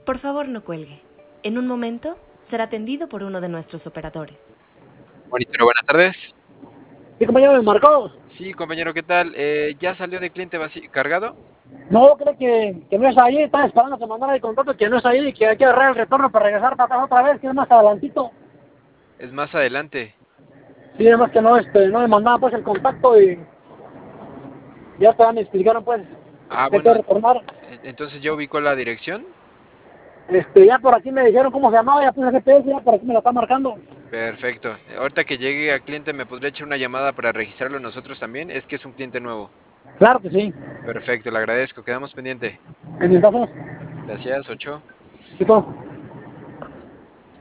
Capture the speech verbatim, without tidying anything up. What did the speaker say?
Por favor, no cuelgue. En un momento será atendido por uno de nuestros operadores. Monitor, buenas tardes. Sí, compañero, me marcó. Sí, compañero, ¿qué tal? Eh, ¿ya salió de cliente vaci- cargado? No, creo que, que no es ahí. Estaba esperando que mandara el contrato que no es ahí y que hay que agarrar el retorno para regresar para atrás otra vez, que es más adelantito. Es más adelante. Sí, además que no, este, no me mandaban pues el contacto y ya te me explicaron pues Ah, que hay bueno, que retornar. en- entonces ya ubicó la dirección. Este, ya por aquí me dijeron cómo se llamaba, ya puse G P S, ya por aquí me lo está marcando. Perfecto. Ahorita que llegue a cliente, ¿me podría echar una llamada para registrarlo nosotros también? Es que es un cliente nuevo. Claro que sí. Perfecto, le agradezco. Quedamos pendiente. En mis casos, Gracias, ocho. chicos.